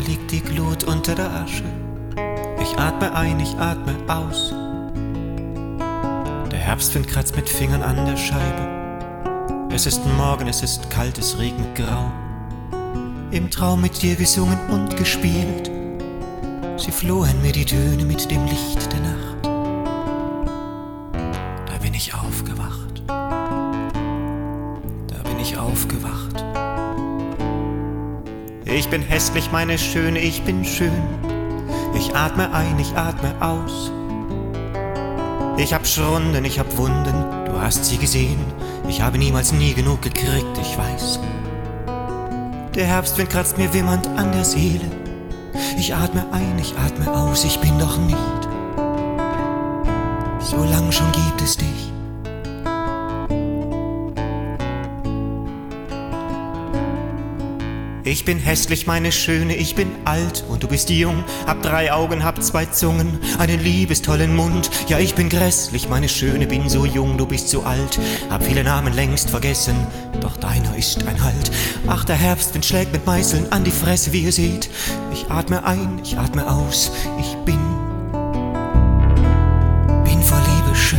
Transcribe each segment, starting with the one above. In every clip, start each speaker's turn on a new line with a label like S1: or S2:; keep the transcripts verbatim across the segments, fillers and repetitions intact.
S1: immer liegt die Glut unter der Asche. Ich atme ein, ich atme aus. Der Herbstwind kratzt mit Fingern an der Scheibe. Es ist Morgen, es ist kalt, es regnet grau. Im Traum mit dir gesungen und gespielt. Sie flohen mir die Töne mit dem Licht der Nacht. Da bin ich aufgewacht. Da bin ich aufgewacht. Ich bin hässlich, meine Schöne, ich bin schön. Ich atme ein, ich atme aus. Ich hab Schrunden, ich hab Wunden, du hast sie gesehen. Ich habe niemals nie genug gekriegt, ich weiß. Der Herbstwind kratzt mir wimmernd an der Seele. Ich atme ein, ich atme aus, ich bin doch nicht. So lang schon gibt es dich. Ich bin hässlich, meine Schöne, ich bin alt und du bist jung. Hab drei Augen, hab zwei Zungen, einen liebestollen Mund. Ja, ich bin grässlich, meine Schöne, bin so jung, du bist so alt. Hab viele Namen längst vergessen, doch deiner ist ein Halt. Ach, der Herbstwind schlägt mit Meißeln an die Fresse, wie ihr seht. Ich atme ein, ich atme aus, ich bin, bin vor Liebe schön.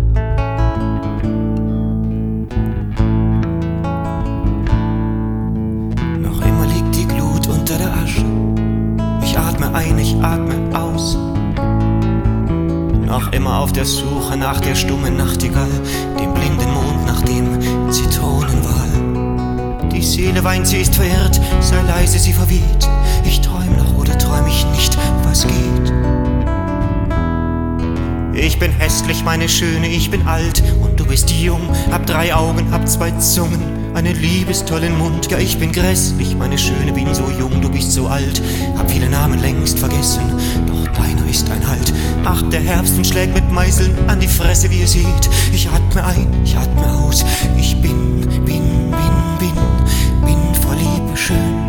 S1: Ein, ich atme aus. Noch immer auf der Suche nach der stummen Nachtigall, dem blinden Mond nach dem Zitronenwal. Die Seele weint, sie ist verirrt, sei leise, sie verweht. Ich träum noch oder träum ich nicht, was geht? Ich bin hässlich, meine Schöne, ich bin alt und du bist jung. Hab drei Augen, hab zwei Zungen, einen liebestollen Mund. Ja, ich bin grässlich, meine Schöne, bin so jung, du bist so alt. Hab viele Namen längst vergessen, doch deiner ist ein Halt. Ach, der Herbstwind schlägt mit Meißeln an die Fresse, wie ihr seht. Ich atme ein, ich atme aus, ich bin, bin, bin, bin, bin vor Liebe schön.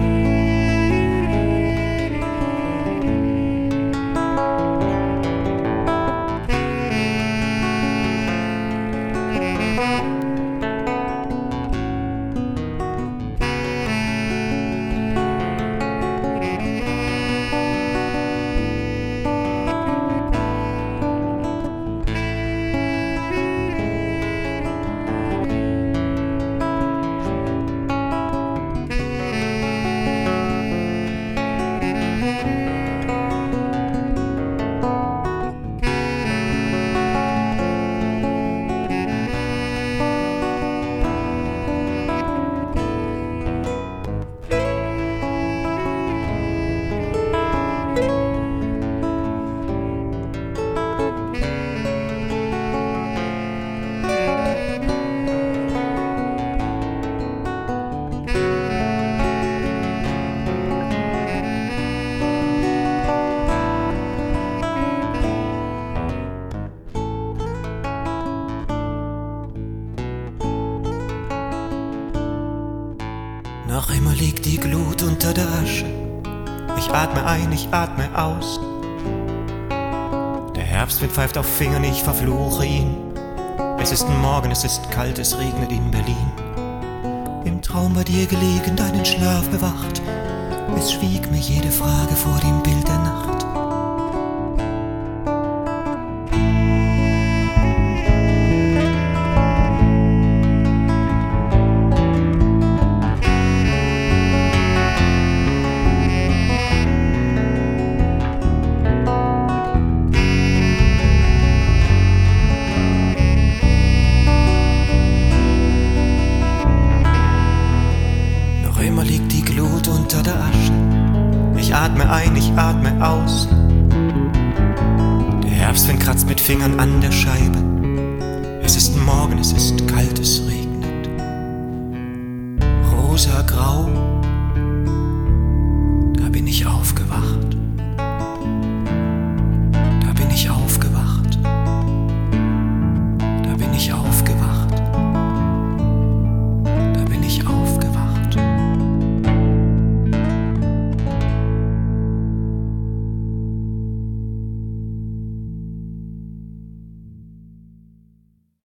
S1: Noch immer liegt die Glut unter der Asche. Ich atme ein, ich atme aus. Der Herbstwind pfeift auf Fingern, ich verfluche ihn. Es ist Morgen, es ist kalt, es regnet in Berlin. Im Traum bei dir gelegen, deinen Schlaf bewacht. Es schwieg mir jede Frage vor dem Bild der Nacht. Immer liegt die Glut unter der Asche. Ich atme ein, ich atme aus. Der Herbstwind kratzt mit Fingern an der Scheibe. Es ist Morgen, es ist kalt, es regnet. Rosa grau, da bin ich aufgewacht. Da bin ich aufgewacht. Da bin ich aufgewacht.